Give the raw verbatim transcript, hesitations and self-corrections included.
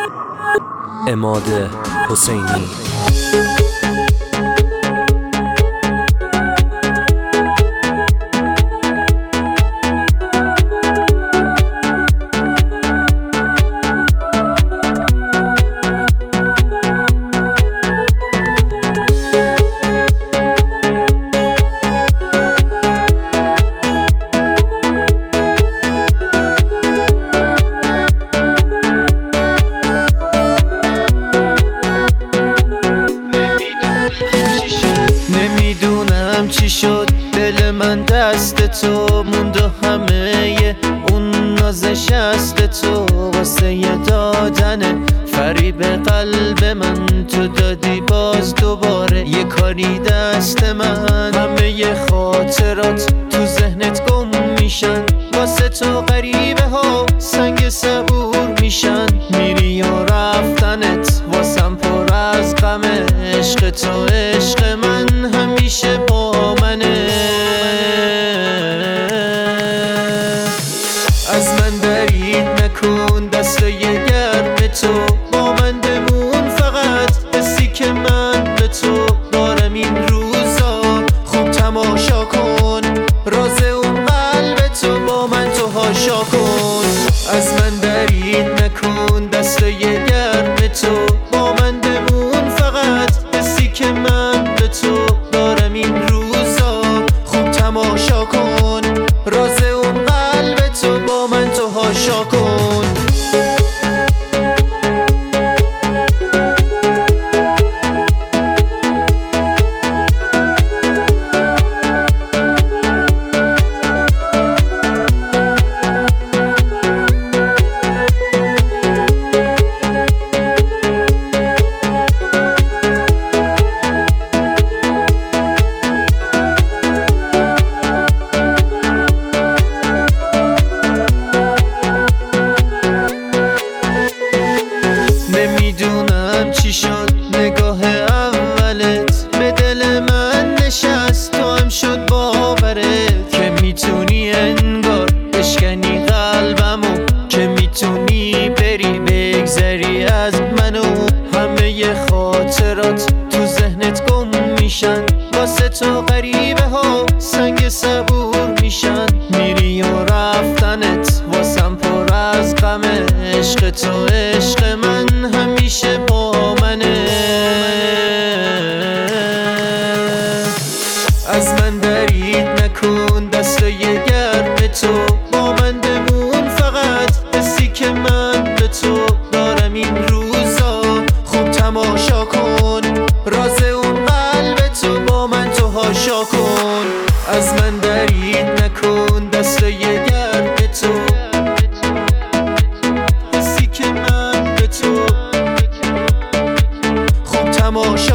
عماد حسینی. نمیدونم چی شد دل من دست تو موند و همه اون نازش است تو واسه یه دادن فریب قلب من تو دادی باز دوباره یه کاری دست من همه خاطرات تو ذهنت گم میشن واسه تو غریبه ها سنگ صبور میشن میری و رفتنت واسم پر از غم عشق تو عشق من همیشه با منه از من درید نکن دستای گرم تو با من بمون فقط حسی که من به تو دارم این روزا خوب تماشا کن راز اون قلب تو با من تو هاشا کن از من درید نکن دستای گرم تو با من بمون فقط حسی که من به تو دارم این روزا خوب تماشا کن راز اون قلب تو با من تو هاشا کن نمیدونم چی شد نگاه اولت به دل من نشست تو هم شد باورت که میتونی انگار بشکنی قلبمو که میتونی بری بگذری از منو همه خاطرات تو ذهنت گم میشن واسه تو غریبه ها سنگ صبور میشن میری و رفتنت واسم پر از غم عشق تو عشق من همیشه با منه از من درید نکن دستای گرم تو با من بمون فقط حسی که من به تو دارم این روزا خوب تماشا کن راز اون قلب تو با من تو هاشا کن از من درید نکن دستای گرم تو حسی که من به تو خوب تماشا